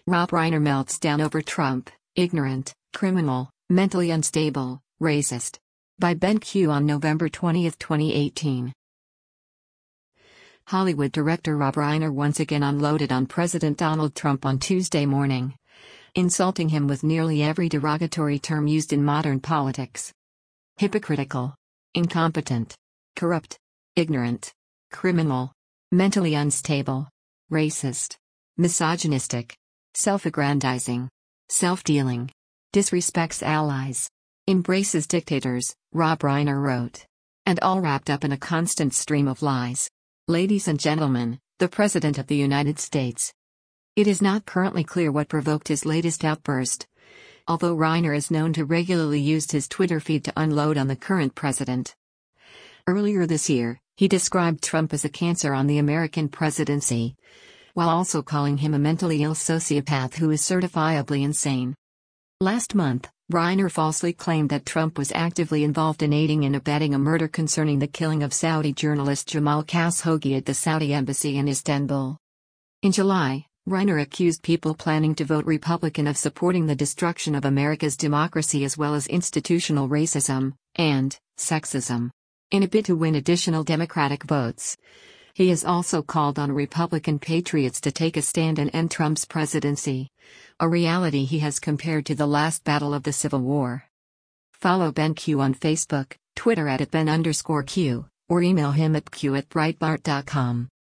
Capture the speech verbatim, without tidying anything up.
Rob Reiner melts down over Trump, ignorant, criminal, mentally unstable, racist. By Ben Q on November twentieth, twenty eighteen. Hollywood director Rob Reiner once again unloaded on President Donald Trump on Tuesday morning, insulting him with nearly every derogatory term used in modern politics. Hypocritical, incompetent, corrupt, ignorant, criminal, mentally unstable, racist, misogynistic, self-aggrandizing, self-dealing, disrespects allies, embraces dictators, Rob Reiner wrote. And all wrapped up in a constant stream of lies. Ladies and gentlemen, the President of the United States. It is not currently clear what provoked his latest outburst, although Reiner is known to regularly use his Twitter feed to unload on the current president. Earlier this year, he described Trump as a cancer on the American presidency, while also calling him a mentally ill sociopath who is certifiably insane. Last month, Reiner falsely claimed that Trump was actively involved in aiding and abetting a murder concerning the killing of Saudi journalist Jamal Khashoggi at the Saudi embassy in Istanbul. In July, Reiner accused people planning to vote Republican of supporting the destruction of America's democracy as well as institutional racism and sexism. In a bid to win additional Democratic votes, he has also called on Republican patriots to take a stand and end Trump's presidency, a reality he has compared to the last battle of the Civil War. Follow Ben Q on Facebook, Twitter at Ben underscore Q, or email him at q at breitbart dot com.